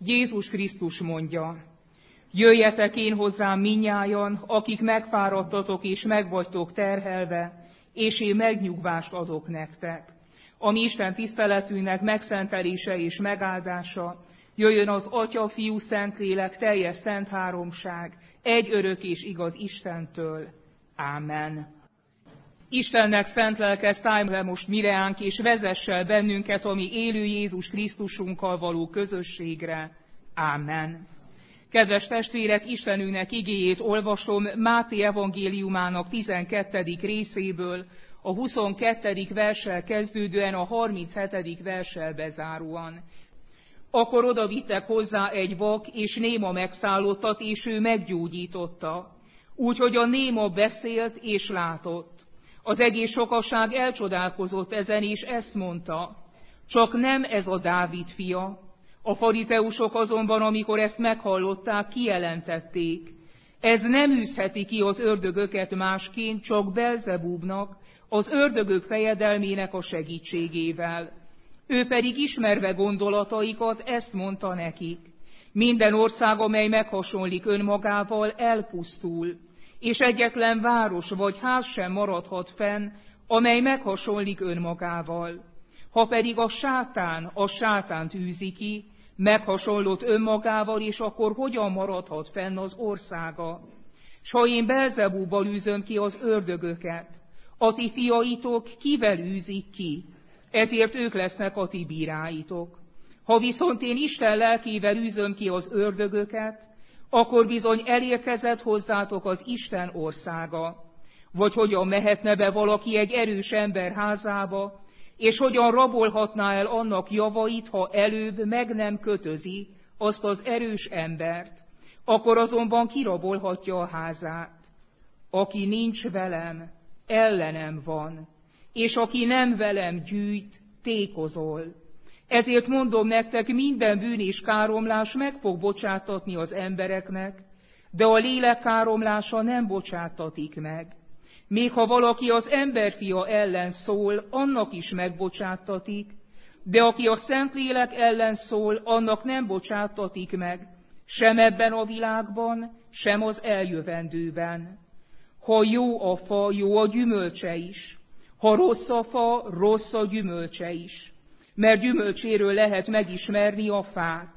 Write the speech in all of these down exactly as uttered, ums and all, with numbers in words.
Jézus Krisztus mondja: jöjjetek én hozzám minnyájan, akik megfáradtatok és megvagytok terhelve, és én megnyugvást adok nektek. A mi Isten tiszteletünknek megszentelése és megáldása jöjjön az Atya, Fiú, Szentlélek, teljes szent háromság, egy örök és igaz Istentől. Ámen. Istennek szent lelke, szállj le most mireánk, és vezess el bennünket a mi élő Jézus Krisztusunkkal való közösségre. Ámen. Kedves testvérek, Istenünknek igéjét olvasom Máté evangéliumának tizenkettedik részéből, a huszonkettedik verssel kezdődően a harminchetedik verssel bezáróan. Akkor odavittek hozzá egy vak és néma megszállottat, és ő meggyógyította. Úgyhogy a néma beszélt és látott. Az egész sokaság elcsodálkozott ezen, és ezt mondta: csak nem ez a Dávid fia. A farizeusok azonban, amikor ezt meghallották, kijelentették: ez nem űzheti ki az ördögöket másként, csak Belzebúbnak, az ördögök fejedelmének a segítségével. Ő pedig ismerve gondolataikat ezt mondta nekik: minden ország, amely meghasonlik önmagával, elpusztul, és egyetlen város vagy ház sem maradhat fenn, amely meghasonlik önmagával. Ha pedig a sátán a sátánt űzi ki, meghasonlott önmagával, és akkor hogyan maradhat fenn az országa? S ha én Belzebúbbal űzöm ki az ördögöket, a ti fiaitok kivel űzik ki? Ezért ők lesznek a ti bíráitok. Ha viszont én Isten lelkével űzöm ki az ördögöket, akkor bizony elérkezett hozzátok az Isten országa. Vagy hogyan mehetne be valaki egy erős ember házába, és hogyan rabolhatná el annak javait, ha előbb meg nem kötözi azt az erős embert, akkor azonban kirabolhatja a házát. Aki nincs velem, ellenem van, és aki nem velem gyűjt, tékozol. Ezért mondom nektek, minden bűn és káromlás meg fog bocsátatni az embereknek, de a lélek káromlása nem bocsátatik meg. Még ha valaki az emberfia ellen szól, annak is megbocsátatik, de aki a Szentlélek ellen szól, annak nem bocsátatik meg, sem ebben a világban, sem az eljövendőben. Ha jó a fa, jó a gyümölcse is. Ha rossz a fa, rossz a gyümölcse is. Mert gyümölcséről lehet megismerni a fát.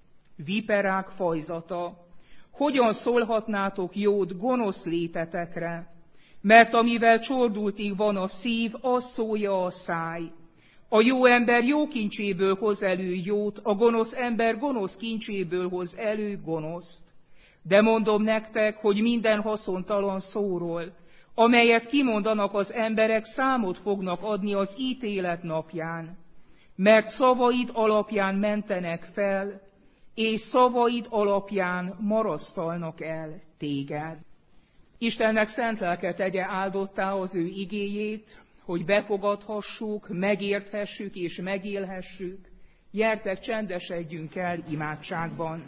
Viperák fajzata. Hogyan szólhatnátok jót gonosz létetekre? Mert amivel csordultig van a szív, az szólja a száj. A jó ember jó kincséből hoz elő jót, a gonosz ember gonosz kincséből hoz elő gonoszt. De mondom nektek, hogy minden haszontalan szóról, amelyet kimondanak az emberek, számot fognak adni az ítélet napján. Mert szavaid alapján mentenek fel, és szavaid alapján marasztalnak el téged. Istennek szent lelke tegye áldottá az ő igéjét, hogy befogadhassuk, megérthessük és megélhessük. Gyertek, csendesedjünk el imádságban.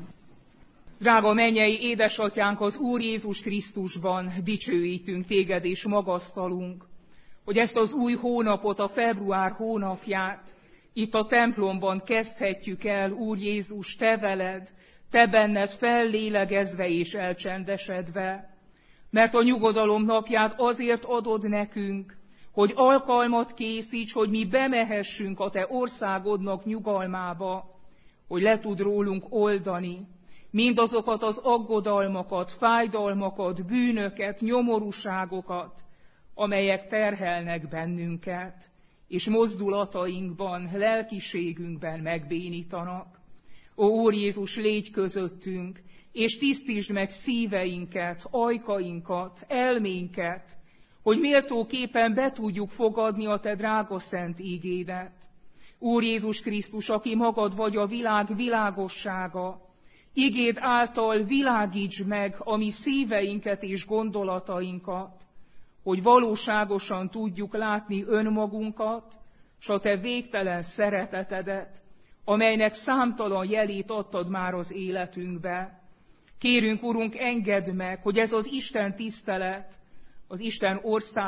Drága mennyei édesatyánk, az Úr Jézus Krisztusban dicsőítünk téged és magasztalunk, hogy ezt az új hónapot, a február hónapját itt a templomban kezdhetjük el, Úr Jézus, te veled, te benned fellélegezve és elcsendesedve, mert a nyugodalom napját azért adod nekünk, hogy alkalmat készíts, hogy mi bemehessünk a te országodnak nyugalmába, hogy le tud rólunk oldani mindazokat az aggodalmakat, fájdalmakat, bűnöket, nyomorúságokat, amelyek terhelnek bennünket, és mozdulatainkban, lelkiségünkben megbénítanak. Ó, Úr Jézus, légy közöttünk, és tisztítsd meg szíveinket, ajkainkat, elménket, hogy méltóképpen be tudjuk fogadni a te drága szent ígédet. Úr Jézus Krisztus, aki magad vagy a világ világossága, igéd által világítsd meg a mi szíveinket és gondolatainkat, hogy valóságosan tudjuk látni önmagunkat, s a te végtelen szeretetedet, amelynek számtalan jelét adtad már az életünkbe. Kérünk, Urunk, engedd meg, hogy ez az Isten tisztelet az Isten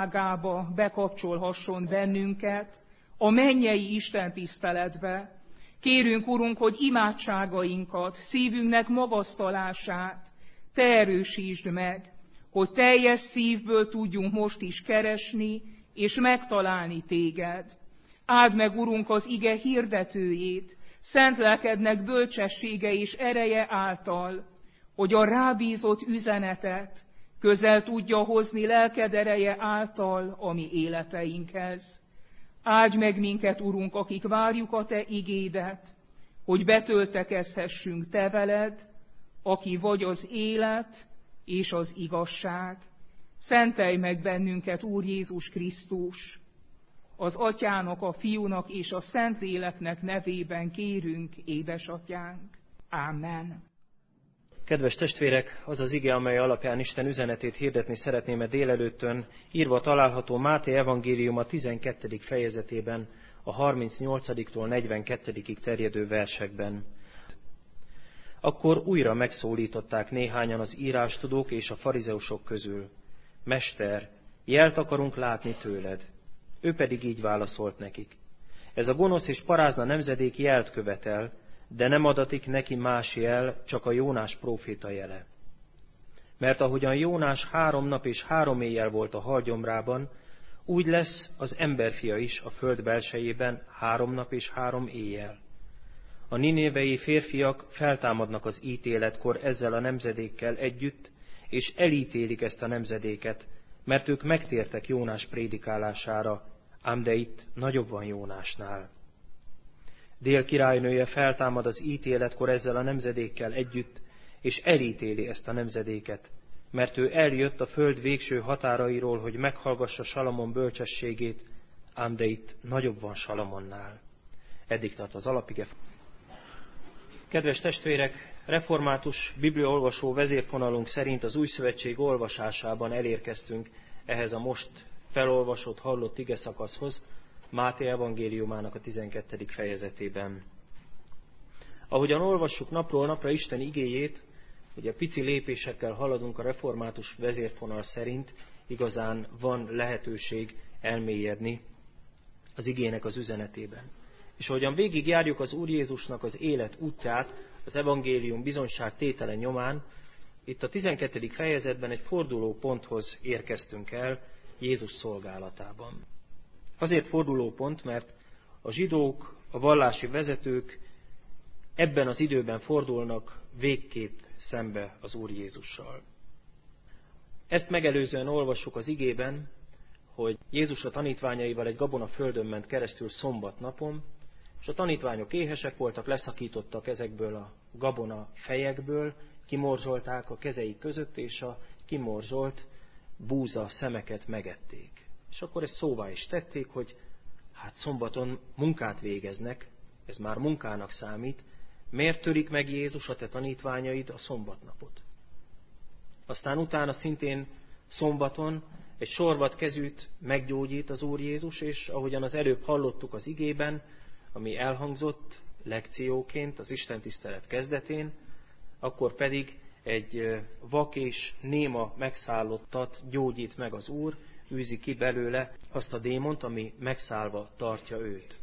országába bekapcsolhasson bennünket, a mennyei Isten tiszteletbe, Kérünk, Urunk, hogy imádságainkat, szívünknek magasztalását Te erősítsd meg, hogy teljes szívből tudjunk most is keresni és megtalálni Téged. Áld meg, Urunk, az ige hirdetőjét, szent lelkednek bölcsessége és ereje által, hogy a rábízott üzenetet közel tudja hozni lelked ereje által a mi életeinkhez. Áldj meg minket, Urunk, akik várjuk a Te igédet, hogy betöltekezhessünk Te veled, aki vagy az élet és az igazság. Szentelj meg bennünket, Úr Jézus Krisztus! Az Atyának, a Fiúnak és a Szentléleknek nevében kérünk, édesatyánk. Ámen. Kedves testvérek, az az ige, amely alapján Isten üzenetét hirdetni szeretném e délelőttön, írva található Máté evangéliuma tizenkettedik fejezetében, a harmincnyolcadiktól negyvenkettedikig terjedő versekben. Akkor újra megszólították néhányan az írástudók és a farizeusok közül. Mester, jelt akarunk látni tőled. Ő pedig így válaszolt nekik. Ez a gonosz és parázna nemzedék jelt követel, de nem adatik neki más jel, csak a Jónás próféta jele. Mert ahogyan Jónás három nap és három éjjel volt a halgyomrában, úgy lesz az emberfia is a föld belsejében három nap és három éjjel. A ninévei férfiak feltámadnak az ítéletkor ezzel a nemzedékkel együtt, és elítélik ezt a nemzedéket, mert ők megtértek Jónás prédikálására, ám de itt nagyobb van Jónásnál. Dél királynője feltámad az ítéletkor ezzel a nemzedékkel együtt, és elítéli ezt a nemzedéket, mert ő eljött a föld végső határairól, hogy meghallgassa Salamon bölcsességét, ám de itt nagyobb van Salamonnál. Eddig tart az alapige. Kedves testvérek, református bibliaolvasó vezérfonalunk szerint az Új Szövetség olvasásában elérkeztünk ehhez a most felolvasott, hallott ige szakaszhoz, Máté evangéliumának a tizenkettedik fejezetében. Ahogyan olvassuk napról napra Isten igéjét, ugye pici lépésekkel haladunk a református vezérfonal szerint, igazán van lehetőség elmélyedni az igének az üzenetében. És ahogyan végigjárjuk az Úr Jézusnak az élet útját, az evangélium bizonyság tétele nyomán, itt a tizenkettedik fejezetben egy forduló ponthoz érkeztünk el Jézus szolgálatában. Azért forduló pont, mert a zsidók, a vallási vezetők ebben az időben fordulnak végképp szembe az Úr Jézussal. Ezt megelőzően olvassuk az igében, hogy Jézus a tanítványaival egy gabona földön ment keresztül szombatnapon, és a tanítványok éhesek voltak, leszakítottak ezekből a gabona fejekből, kimorzsolták a kezeik között, és a kimorzsolt búza szemeket megették. És akkor ezt szóvá is tették, hogy hát szombaton munkát végeznek, ez már munkának számít, miért törik meg Jézus a te tanítványaid a szombatnapot? Aztán utána szintén szombaton egy sorvat kezűt meggyógyít az Úr Jézus, és ahogyan az előbb hallottuk az igében, ami elhangzott lekcióként az istentisztelet kezdetén, akkor pedig egy vak és néma megszállottat gyógyít meg az Úr, űzi ki belőle azt a démont, ami megszállva tartja őt.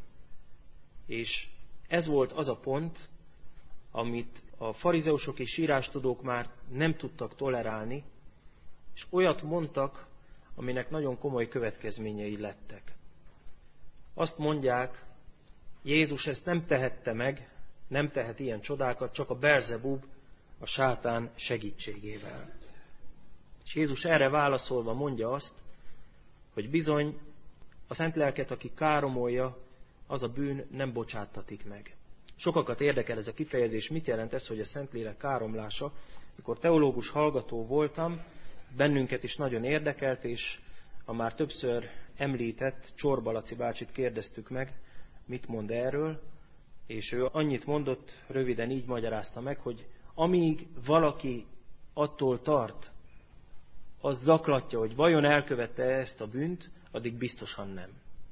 És ez volt az a pont, amit a farizeusok és írástudók már nem tudtak tolerálni, és olyat mondtak, aminek nagyon komoly következményei lettek. Azt mondják, Jézus ezt nem tehette meg, nem tehet ilyen csodákat, csak a Belzebub, a sátán segítségével. És Jézus erre válaszolva mondja azt, hogy bizony a szent lelket, aki káromolja, az a bűn nem bocsáttatik meg. Sokakat érdekel ez a kifejezés, mit jelent ez, hogy a Szentlélek káromlása. Mikor teológus hallgató voltam, bennünket is nagyon érdekelt, és a már többször említett Csorba Laci bácsit kérdeztük meg, mit mond erről, és ő annyit mondott, röviden így magyarázta meg, hogy amíg valaki attól tart, az zaklatja, hogy vajon elkövette ezt a bűnt, addig biztosan nem.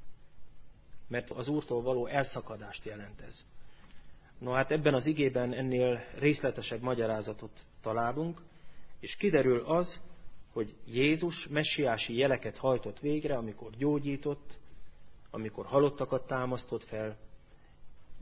Mert az Úrtól való elszakadást jelent ez. No hát ebben az igében ennél részletesebb magyarázatot találunk, és kiderül az, hogy Jézus messiási jeleket hajtott végre, amikor gyógyított, amikor halottakat támasztott fel,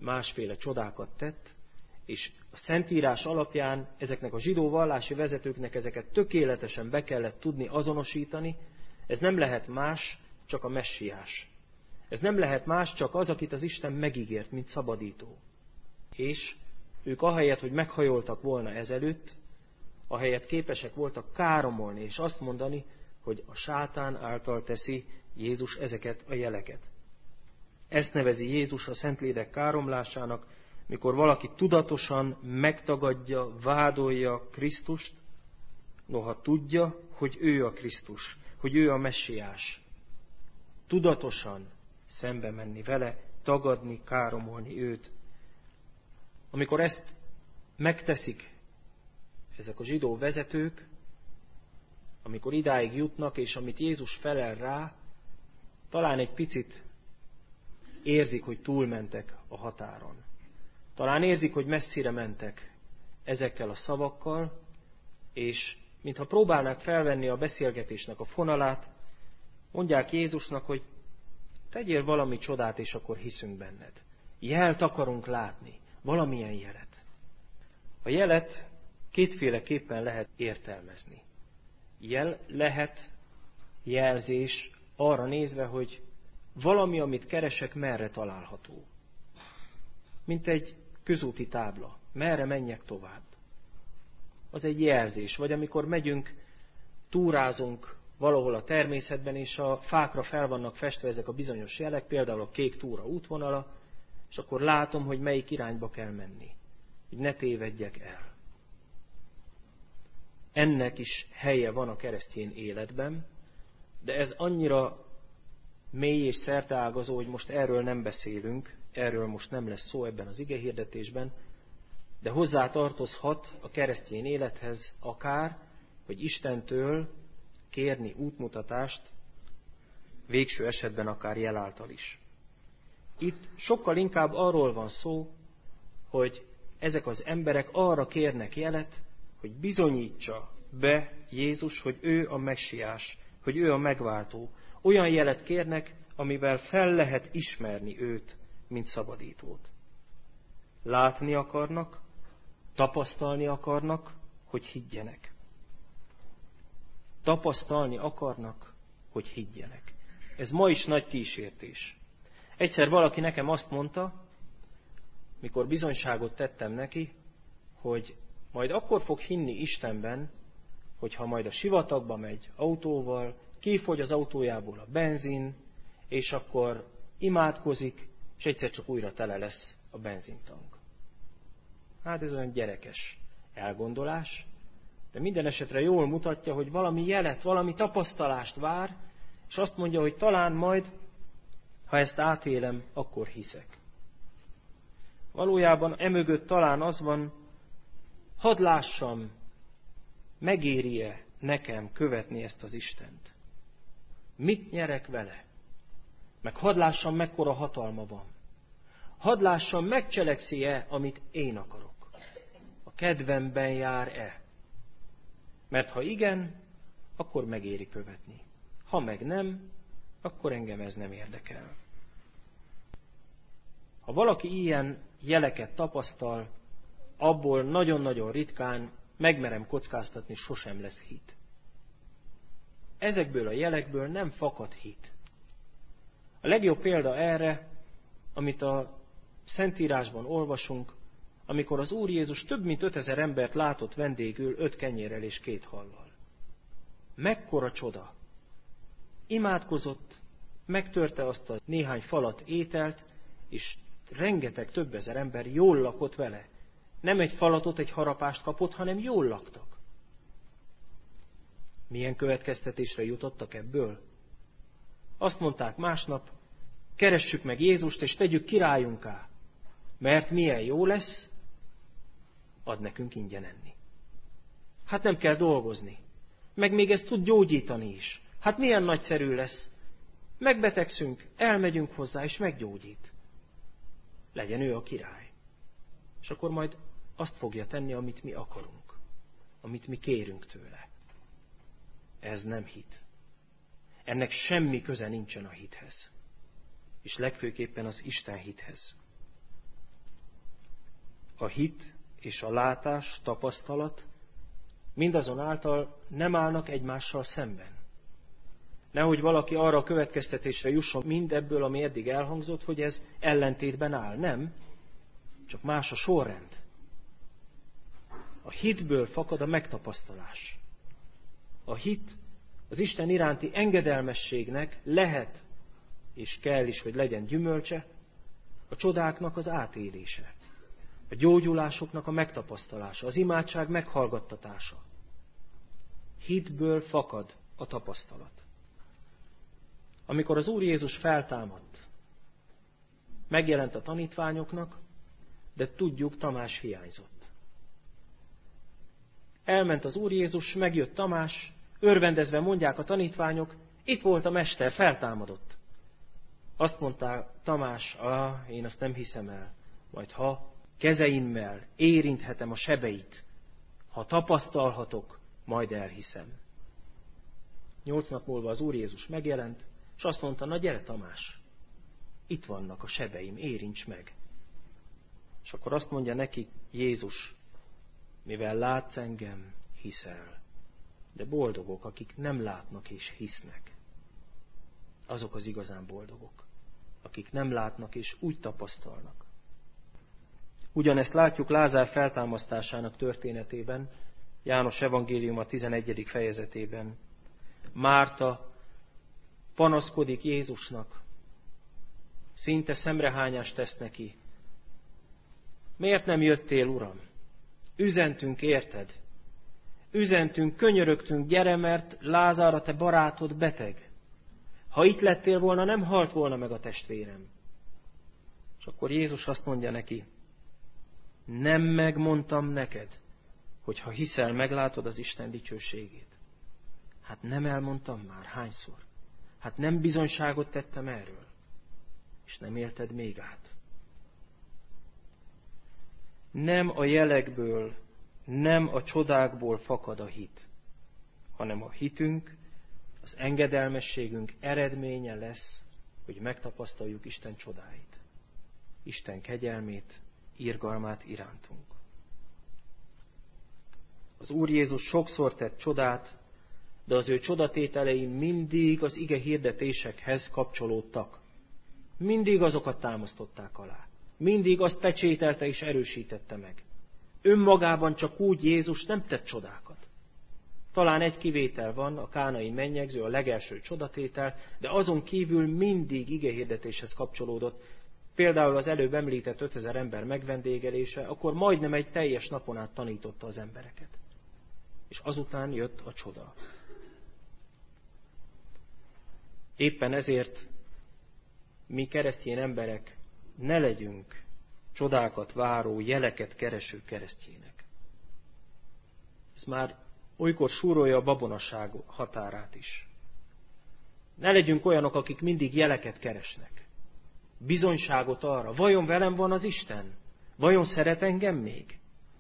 másféle csodákat tett, és a Szentírás alapján ezeknek a zsidó vallási vezetőknek ezeket tökéletesen be kellett tudni azonosítani. Ez nem lehet más, csak a messiás. Ez nem lehet más, csak az, akit az Isten megígért, mint szabadító. És ők ahelyett, hogy meghajoltak volna ezelőtt, ahelyett képesek voltak káromolni, és azt mondani, hogy a sátán által teszi Jézus ezeket a jeleket. Ezt nevezi Jézus a Szentlélek káromlásának, mikor valaki tudatosan megtagadja, vádolja Krisztust, noha tudja, hogy ő a Krisztus, hogy ő a messiás. Tudatosan szembe menni vele, tagadni, káromolni őt. Amikor ezt megteszik ezek a zsidó vezetők, amikor idáig jutnak, és amit Jézus felel rá, talán egy picit érzik, hogy túlmentek a határon. Talán érzik, hogy messzire mentek ezekkel a szavakkal, és mintha próbálnák felvenni a beszélgetésnek a fonalát, mondják Jézusnak, hogy tegyél valami csodát, és akkor hiszünk benned. Jelt akarunk látni, valamilyen jelet. A jelet kétféleképpen lehet értelmezni. Jel lehet jelzés arra nézve, hogy valami, amit keresek, merre található. Mint egy közúti tábla. Merre menjek tovább. Az egy jelzés. Vagy amikor megyünk, túrázunk valahol a természetben, és a fákra fel vannak festve ezek a bizonyos jelek, például a kék túra útvonala, és akkor látom, hogy melyik irányba kell menni. Hogy ne tévedjek el. Ennek is helye van a keresztény életben, de ez annyira mély és szerteágazó, hogy most erről nem beszélünk, erről most nem lesz szó ebben az igehirdetésben, de hozzá tartozhat a keresztény élethez akár, hogy Istentől kérni útmutatást, végső esetben akár jel által is. Itt sokkal inkább arról van szó, hogy ezek az emberek arra kérnek jelet, hogy bizonyítsa be Jézus, hogy ő a messiás, hogy ő a megváltó. Olyan jelet kérnek, amivel fel lehet ismerni őt, mint szabadítót. Látni akarnak, tapasztalni akarnak, hogy higgyenek. Tapasztalni akarnak, hogy higgyenek. Ez ma is nagy kísértés. Egyszer valaki nekem azt mondta, mikor bizonyságot tettem neki, hogy majd akkor fog hinni Istenben, hogyha majd a sivatagba megy autóval, kifogy az autójából a benzin, és akkor imádkozik, és egyszer csak újra tele lesz a benzintank. Hát ez olyan gyerekes elgondolás, de minden esetre jól mutatja, hogy valami jelet, valami tapasztalást vár, és azt mondja, hogy talán majd, ha ezt átélem, akkor hiszek. Valójában emögött talán az van, hadd lássam, megéri-e nekem követni ezt az Istent? Mit nyerek vele? Meg hadd lássam, mekkora hatalma van. Hadd lássam, megcselekszi-e, amit én akarok. A kedvemben jár-e? Mert ha igen, akkor megéri követni. Ha meg nem, akkor engem ez nem érdekel. Ha valaki ilyen jeleket tapasztal, abból nagyon-nagyon ritkán, megmerem kockáztatni, sosem lesz hit. Ezekből a jelekből nem fakad hit. A legjobb példa erre, amit a Szentírásban olvasunk, amikor az Úr Jézus több mint ötezer embert látott vendégül öt kenyérrel és két hallal. Mekkora csoda! Imádkozott, megtörte azt a néhány falat ételt, és rengeteg több ezer ember jól lakott vele. Nem egy falatot, egy harapást kapott, hanem jól laktak. Milyen következtetésre jutottak ebből? Azt mondták másnap, keressük meg Jézust, és tegyük királyunká, mert milyen jó lesz, ad nekünk ingyen enni. Hát nem kell dolgozni, meg még ezt tud gyógyítani is. Hát milyen nagyszerű lesz, megbetegszünk, elmegyünk hozzá, és meggyógyít. Legyen ő a király. És akkor majd azt fogja tenni, amit mi akarunk, amit mi kérünk tőle. Ez nem hit. Ennek semmi köze nincsen a hithez. És legfőképpen az Isten hithez. a hit és a látás, tapasztalat mindazonáltal nem állnak egymással szemben. Nehogy valaki arra a következtetésre jusson mindebből, ami eddig elhangzott, hogy ez ellentétben áll. Nem, csak más a sorrend. A hitből fakad a megtapasztalás. A hit az Isten iránti engedelmességnek lehet és kell is, hogy legyen gyümölcse, a csodáknak az átélése, a gyógyulásoknak a megtapasztalása, az imádság meghallgattatása. Hitből fakad a tapasztalat. Amikor az Úr Jézus feltámadt, megjelent a tanítványoknak, de tudjuk, Tamás hiányzott. Elment az Úr Jézus, megjött Tamás, örvendezve mondják a tanítványok, itt volt a Mester, feltámadott. Azt mondta Tamás, ah, én azt nem hiszem el, majd ha kezeimmel érinthetem a sebeit, ha tapasztalhatok, majd elhiszem. Nyolc nap múlva az Úr Jézus megjelent, és azt mondta, na gyere Tamás, itt vannak a sebeim, érints meg. És akkor azt mondja neki Jézus, mivel látsz engem, hiszel. De boldogok, akik nem látnak és hisznek. Azok az igazán boldogok, akik nem látnak és úgy tapasztalnak. Ugyanezt látjuk Lázár feltámasztásának történetében, János evangéliuma tizenegyedik fejezetében. Márta panaszkodik Jézusnak, szinte szemrehányást tesz neki. Miért nem jöttél, Uram? Üzentünk érted. Üzentünk, könyörögtünk, gyere, mert Lázár, a te barátod beteg. Ha itt lettél volna, nem halt volna meg a testvérem. És akkor Jézus azt mondja neki, nem megmondtam neked, hogy ha hiszel, meglátod az Isten dicsőségét. Hát nem elmondtam már hányszor? Hát nem bizonyságot tettem erről? És nem élted még át? Nem a jelekből, nem a csodákból fakad a hit, hanem a hitünk, az engedelmességünk eredménye lesz, hogy megtapasztaljuk Isten csodáit, Isten kegyelmét, irgalmát irántunk. Az Úr Jézus sokszor tett csodát, de az ő csodatételei mindig az ige hirdetésekhez kapcsolódtak. Mindig azokat támasztották alá. Mindig azt pecsételte és erősítette meg. Önmagában csak úgy Jézus nem tett csodákat. Talán egy kivétel van, a kánai mennyegző, a legelső csodatétel, de azon kívül mindig igehirdetéshez kapcsolódott. Például az előbb említett ötezer ember megvendégelése, akkor majdnem egy teljes napon át tanította az embereket. És azután jött a csoda. Éppen ezért mi keresztény emberek ne legyünk csodákat váró, jeleket kereső keresztjének. Ez már olykor súrolja a babonaság határát is. Ne legyünk olyanok, akik mindig jeleket keresnek. Bizonyságot arra, vajon velem van az Isten? Vajon szeret engem még?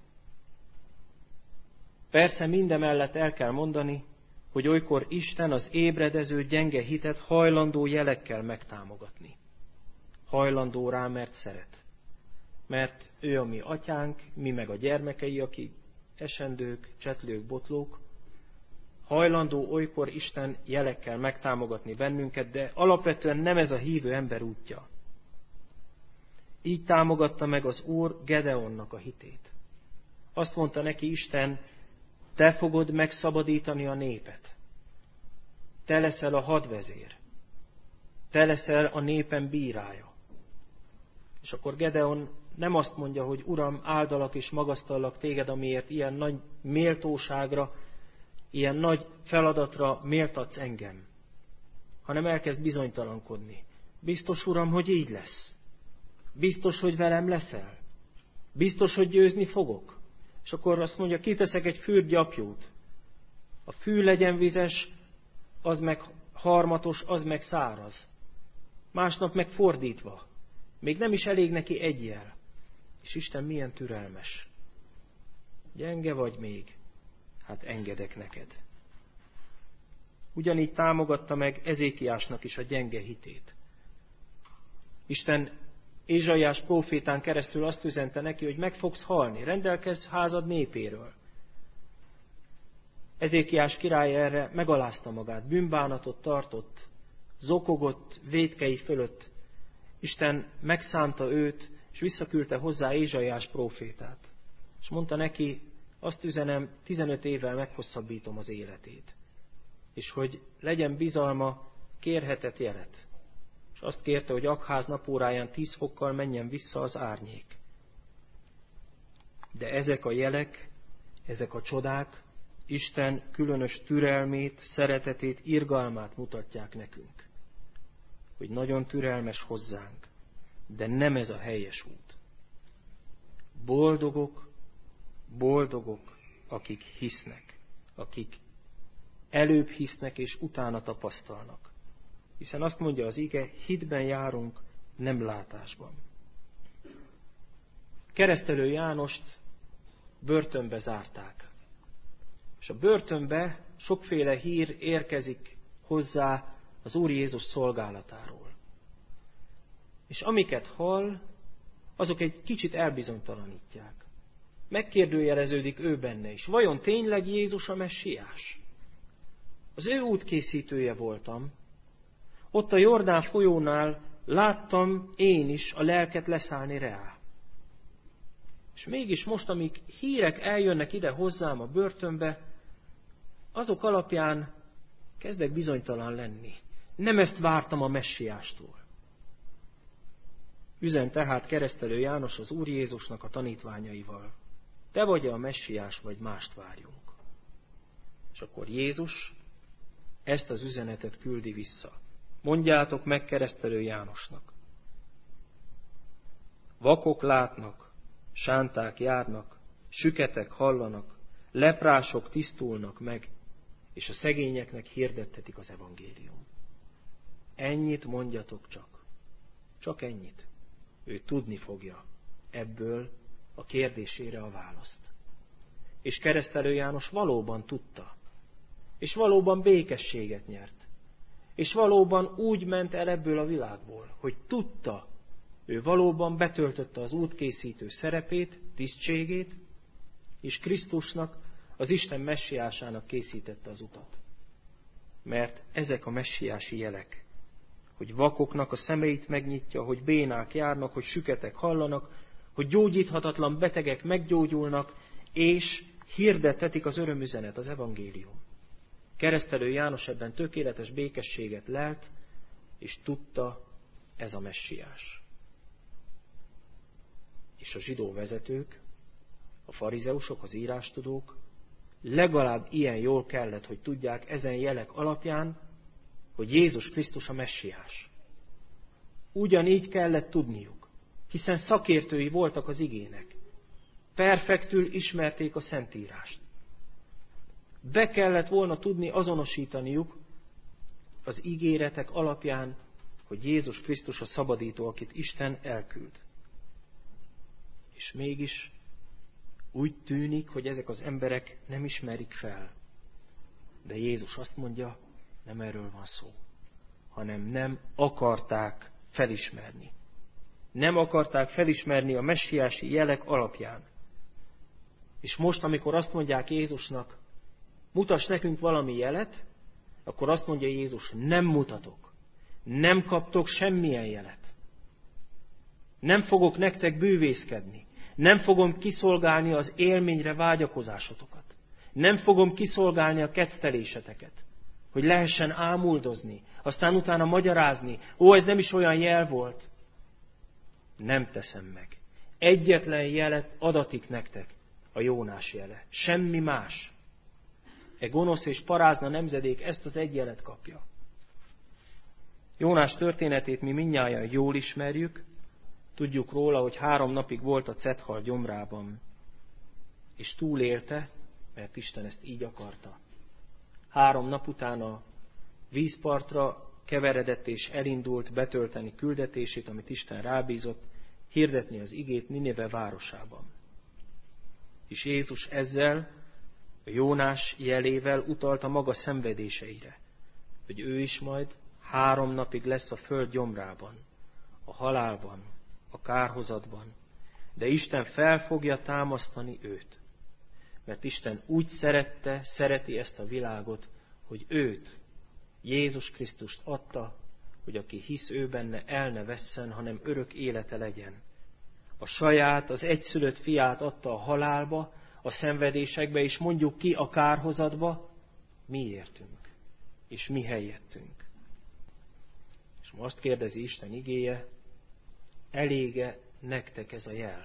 Persze mindemellett el kell mondani, hogy olykor Isten az ébredező gyenge hitet hajlandó jelekkel megtámogatni. Hajlandó rá, mert szeret. Mert ő a mi atyánk, mi meg a gyermekei, akik esendők, csetlők, botlók. Hajlandó olykor Isten jelekkel megtámogatni bennünket, de alapvetően nem ez a hívő ember útja. Így támogatta meg az Úr Gedeonnak a hitét. Azt mondta neki Isten, te fogod megszabadítani a népet. Te leszel a hadvezér. Te leszel a népem bírája. És akkor Gedeon nem azt mondja, hogy Uram, áldalak és magasztallak téged, amiért ilyen nagy méltóságra, ilyen nagy feladatra méltatsz engem. Hanem elkezd bizonytalankodni. Biztos, Uram, hogy így lesz. Biztos, hogy velem leszel. Biztos, hogy győzni fogok. És akkor azt mondja, kiteszek egy fürdgyapjót. A fű legyen vizes, az meg harmatos, az meg száraz. Másnap meg fordítva. Még nem is elég neki egy jel. És Isten milyen türelmes. Gyenge vagy még? Hát engedek neked. Ugyanígy támogatta meg Ezékiásnak is a gyenge hitét. Isten Ézsaiás prófétán keresztül azt üzente neki, hogy meg fogsz halni, rendelkezz házad népéről. Ezékiás király erre megalázta magát, bűnbánatot tartott, zokogott vétkei fölött. Isten megszánta őt, és visszaküldte hozzá Ézsaiás prófétát. És mondta neki, azt üzenem, tizenöt évvel meghosszabbítom az életét. És hogy legyen bizalma, kérhetett jelet. És azt kérte, hogy Akház napóráján tíz fokkal menjen vissza az árnyék. De ezek a jelek, ezek a csodák, Isten különös türelmét, szeretetét, irgalmát mutatják nekünk. Hogy nagyon türelmes hozzánk, de nem ez a helyes út. Boldogok, boldogok, akik hisznek, akik előbb hisznek és utána tapasztalnak. Hiszen azt mondja az ige, hitben járunk, nem látásban. Keresztelő Jánost börtönbe zárták. És a börtönbe sokféle hír érkezik hozzá az Úr Jézus szolgálatáról. És amiket hall, azok egy kicsit elbizonytalanítják. Megkérdőjeleződik ő benne is. Vajon tényleg Jézus a messiás? Az ő útkészítője voltam. Ott a Jordán folyónál láttam én is a lelket leszállni reá. És mégis most, amíg hírek eljönnek ide hozzám a börtönbe, azok alapján kezdek bizonytalan lenni. Nem ezt vártam a messiástól. Üzen tehát keresztelő János az Úr Jézusnak a tanítványaival. Te vagy a messiás, vagy mást várjunk. És akkor Jézus ezt az üzenetet küldi vissza. Mondjátok meg keresztelő Jánosnak. Vakok látnak, sánták járnak, süketek hallanak, leprások tisztulnak meg, és a szegényeknek hirdettetik az evangélium. Ennyit mondjatok csak. Csak ennyit. Ő tudni fogja ebből a kérdésére a választ. És keresztelő János valóban tudta. És valóban békességet nyert. És valóban úgy ment el ebből a világból, hogy tudta, ő valóban betöltötte az útkészítő szerepét, tisztségét, és Krisztusnak, az Isten messiásának készítette az utat. Mert ezek a messiási jelek, hogy vakoknak a szemeit megnyitja, hogy bénák járnak, hogy süketek hallanak, hogy gyógyíthatatlan betegek meggyógyulnak, és hirdettetik az örömüzenet, az evangélium. Keresztelő János ebben tökéletes békességet lelt, és tudta, ez a messiás. És a zsidó vezetők, a farizeusok, az írástudók legalább ilyen jól kellett, hogy tudják ezen jelek alapján, hogy Jézus Krisztus a messiás. Ugyanígy kellett tudniuk, hiszen szakértői voltak az igének. Perfektül ismerték a Szentírást. Be kellett volna tudni azonosítaniuk az ígéretek alapján, hogy Jézus Krisztus a szabadító, akit Isten elküld. És mégis úgy tűnik, hogy ezek az emberek nem ismerik fel. De Jézus azt mondja, nem erről van szó, hanem nem akarták felismerni. Nem akarták felismerni a messiási jelek alapján. És most, amikor azt mondják Jézusnak, mutass nekünk valami jelet, akkor azt mondja Jézus, nem mutatok. Nem kaptok semmilyen jelet. Nem fogok nektek bűvészkedni. Nem fogom kiszolgálni az élményre vágyakozásotokat. Nem fogom kiszolgálni a ketteléseteket, hogy lehessen ámuldozni, aztán utána magyarázni, ó, ez nem is olyan jel volt. Nem teszem meg. Egyetlen jelet adatik nektek, a Jónás jele. Semmi más. E gonosz és parázna nemzedék ezt az egy jelet kapja. Jónás történetét mi mindnyájan jól ismerjük, tudjuk róla, hogy három napig volt a cethal gyomrában, és túlélte, mert Isten ezt így akarta. Három nap után a vízpartra keveredett és elindult betölteni küldetését, amit Isten rábízott, hirdetni az igét Ninive városában. És Jézus ezzel, a Jónás jelével utalta maga szenvedéseire, hogy ő is majd három napig lesz a föld gyomrában, a halálban, a kárhozatban, de Isten fel fogja támasztani őt. Mert Isten úgy szerette, szereti ezt a világot, hogy őt, Jézus Krisztust adta, hogy aki hisz ő benne, el ne vesszen, hanem örök élete legyen. A saját, az egyszülött fiát adta a halálba, a szenvedésekbe, és mondjuk ki a kárhozatba, miértünk, és mi helyettünk. És most azt kérdezi Isten igéje, elége nektek ez a jel?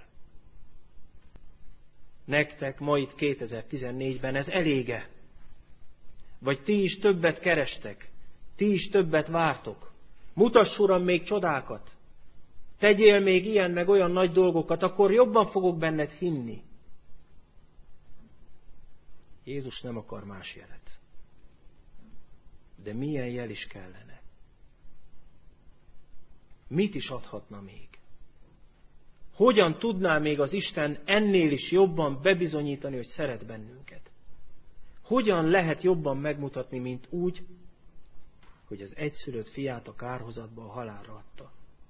Nektek ma itt kétezer-tizennégyben ez elége? Vagy ti is többet kerestek? Ti is többet vártok? Mutass, Uram, még csodákat! Tegyél még ilyen meg olyan nagy dolgokat, akkor jobban fogok benned hinni. Jézus nem akar más jelet. De milyen jel is kellene? Mit is adhatna még? Hogyan tudná még az Isten ennél is jobban bebizonyítani, hogy szeret bennünket? Hogyan lehet jobban megmutatni, mint úgy, hogy az egyszülött fiát a kárhozatba, a halálra adta?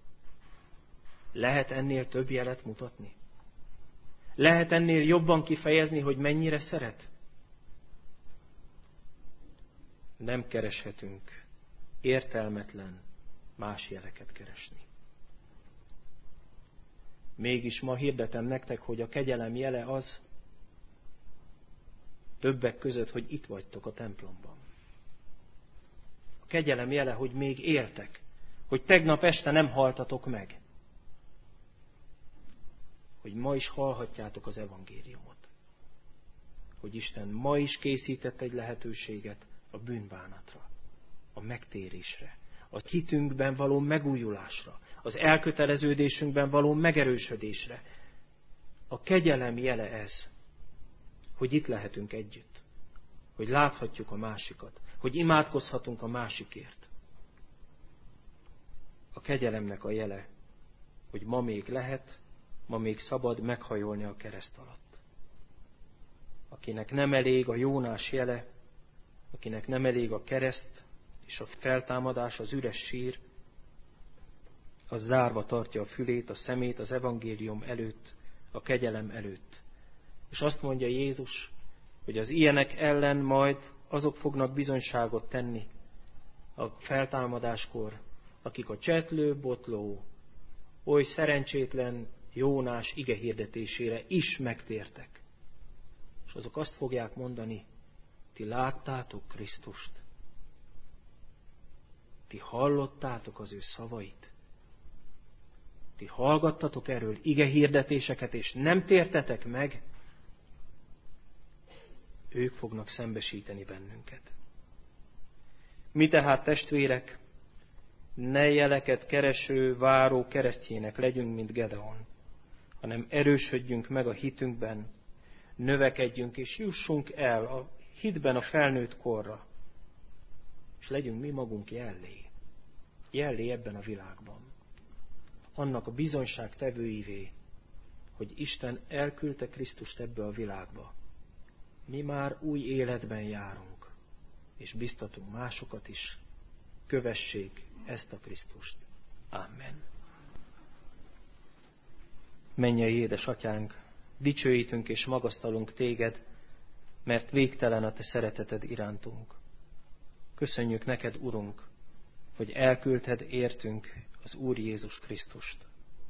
Lehet ennél több jelet mutatni? Lehet ennél jobban kifejezni, hogy mennyire szeret? Nem kereshetünk értelmetlen más jeleket keresni. Mégis ma hirdetem nektek, hogy a kegyelem jele az, többek között, hogy itt vagytok a templomban. A kegyelem jele, hogy még éltek, hogy tegnap este nem haltatok meg, hogy ma is hallhatjátok az evangéliumot, hogy Isten ma is készített egy lehetőséget a bűnbánatra, a megtérésre, a hitünkben való megújulásra, az elköteleződésünkben való megerősödésre. A kegyelem jele ez, hogy itt lehetünk együtt, hogy láthatjuk a másikat, hogy imádkozhatunk a másikért. A kegyelemnek a jele, hogy ma még lehet, ma még szabad meghajolni a kereszt alatt. Akinek nem elég a Jónás jele, akinek nem elég a kereszt és a feltámadás, az üres sír, az zárva tartja a fülét, a szemét az evangélium előtt, a kegyelem előtt. És azt mondja Jézus, hogy az ilyenek ellen majd azok fognak bizonyságot tenni a feltámadáskor, akik a csetlő, botló, oly szerencsétlen Jónás ige hirdetésére is megtértek. És azok azt fogják mondani, ti láttátok Krisztust, ti hallottátok az ő szavait, ti hallgattatok erről ige hirdetéseket, és nem tértetek meg, ők fognak szembesíteni bennünket. Mi tehát, testvérek, ne jeleket kereső, váró keresztjének legyünk, mint Gedeon, hanem erősödjünk meg a hitünkben, növekedjünk és jussunk el a hitben a felnőtt korra, és legyünk mi magunk jellé, jellé ebben a világban. Annak a bizonyság tevőivé, hogy Isten elküldte Krisztust ebbe a világba. Mi már új életben járunk, és biztatunk másokat is, kövessék ezt a Krisztust. Amen. Mennyei édesatyánk, dicsőítünk és magasztalunk téged, mert végtelen a te szereteted irántunk. Köszönjük neked, Urunk, hogy elküldted értünk az Úr Jézus Krisztust.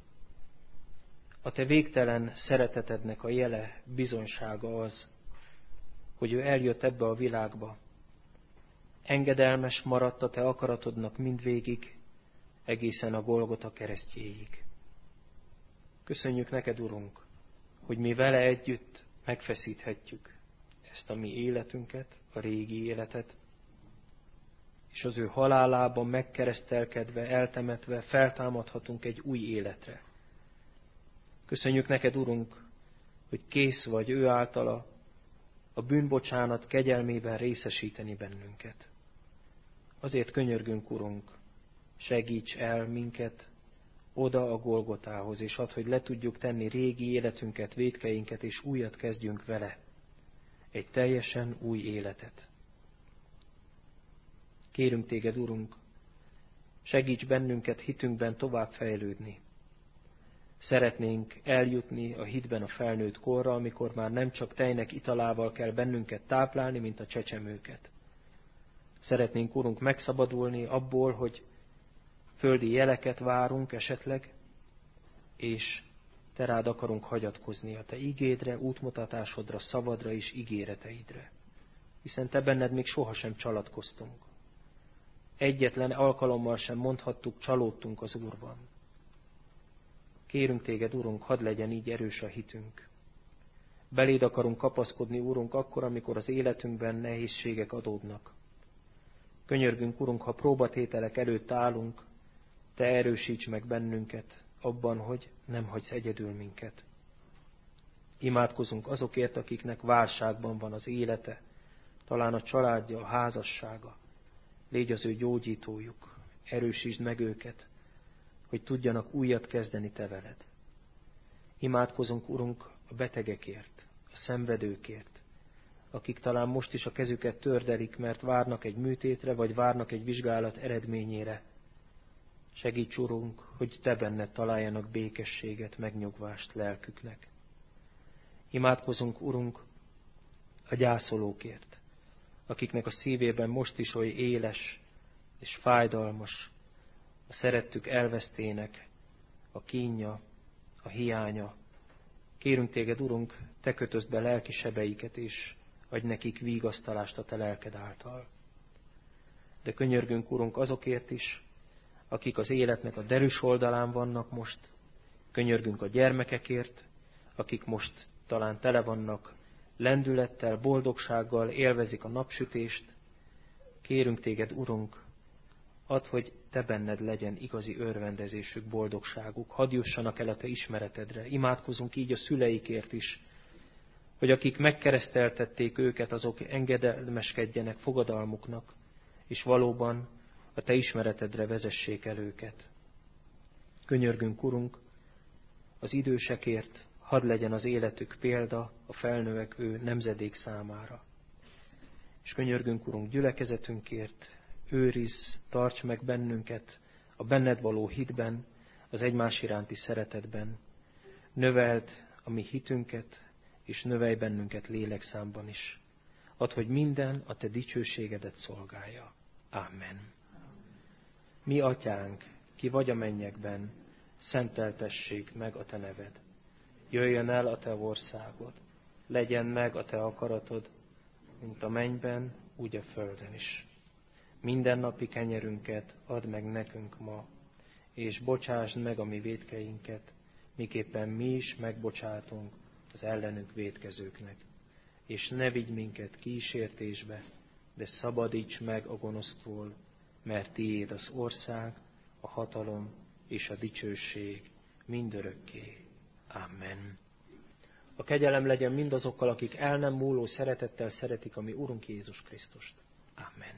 A te végtelen szeretetednek a jele, bizonysága az, hogy ő eljött ebbe a világba. Engedelmes maradt a te akaratodnak mindvégig, egészen a Golgota keresztjéig. Köszönjük neked, Urunk, hogy mi vele együtt megfeszíthetjük ezt a mi életünket, a régi életet, és az ő halálában megkeresztelkedve, eltemetve feltámadhatunk egy új életre. Köszönjük neked, Urunk, hogy kész vagy ő általa a bűnbocsánat kegyelmében részesíteni bennünket. Azért könyörgünk, Urunk, segíts el minket oda a Golgotához, és add, hogy le tudjuk tenni régi életünket, vétkeinket, és újat kezdjünk vele. Egy teljesen új életet. Kérünk téged, Urunk, segíts bennünket hitünkben tovább fejlődni. Szeretnénk eljutni a hitben a felnőtt korra, amikor már nem csak tejnek italával kell bennünket táplálni, mint a csecsemőket. Szeretnénk, Urunk, megszabadulni abból, hogy földi jeleket várunk esetleg, és Te rád akarunk hagyatkozni a Te igédre, útmutatásodra, szavadra és ígéreteidre. Hiszen Te benned még sohasem csalatkoztunk. Egyetlen alkalommal sem mondhattuk, csalódtunk az Úrban. Kérünk Téged, Urunk, hadd legyen így erős a hitünk. Beléd akarunk kapaszkodni, Urunk, akkor, amikor az életünkben nehézségek adódnak. Könyörgünk, Urunk, ha próbatételek előtt állunk, Te erősíts meg bennünket abban, hogy nem hagysz egyedül minket. Imádkozunk azokért, akiknek válságban van az élete, talán a családja, a házassága. Légy az ő gyógyítójuk, erősítsd meg őket, hogy tudjanak újat kezdeni Te veled. Imádkozunk, Urunk, a betegekért, a szenvedőkért, akik talán most is a kezüket tördelik, mert várnak egy műtétre, vagy várnak egy vizsgálat eredményére. Segíts, Urunk, hogy Te benned találjanak békességet, megnyugvást lelküknek. Imádkozunk, Urunk, a gyászolókért, akiknek a szívében most is oly éles és fájdalmas a szerettük elvesztének a kínja, a hiánya. Kérünk Téged, Urunk, Te kötözd be lelki sebeiket, és adj nekik vigasztalást a Te lelked által. De könyörgünk, Urunk, azokért is, akik az életnek a derűs oldalán vannak most. Könyörgünk a gyermekekért, akik most talán tele vannak lendülettel, boldogsággal, élvezik a napsütést. Kérünk Téged, Urunk, add, hogy Te benned legyen igazi örvendezésük, boldogságuk. Hadd jussanak el a Te ismeretedre. Imádkozunk így a szüleikért is, hogy akik megkereszteltették őket, azok engedelmeskedjenek fogadalmuknak, és valóban a Te ismeretedre vezessék el őket. Könyörgünk, Urunk, az idősekért, hadd legyen az életük példa a felnövekvő nemzedék számára. És könyörgünk, Urunk, gyülekezetünkért, őrizz, tarts meg bennünket a benned való hitben, az egymás iránti szeretetben. Növeld a mi hitünket, és növelj bennünket lélekszámban is. Add, hogy minden a Te dicsőségedet szolgálja. Amen. Mi atyánk, ki vagy a mennyekben, szenteltessék meg a Te neved. Jöjjön el a Te országod, legyen meg a Te akaratod, mint a mennyben, úgy a földön is. Mindennapi kenyerünket add meg nekünk ma, és bocsásd meg a mi vétkeinket, miképpen mi is megbocsátunk az ellenünk vétkezőknek. És ne vigy minket kísértésbe, de szabadíts meg a gonosztól, mert tiéd az ország, a hatalom és a dicsőség mindörökké. Amen. A kegyelem legyen mindazokkal, akik el nem múló szeretettel szeretik a mi Urunk Jézus Krisztust. Amen.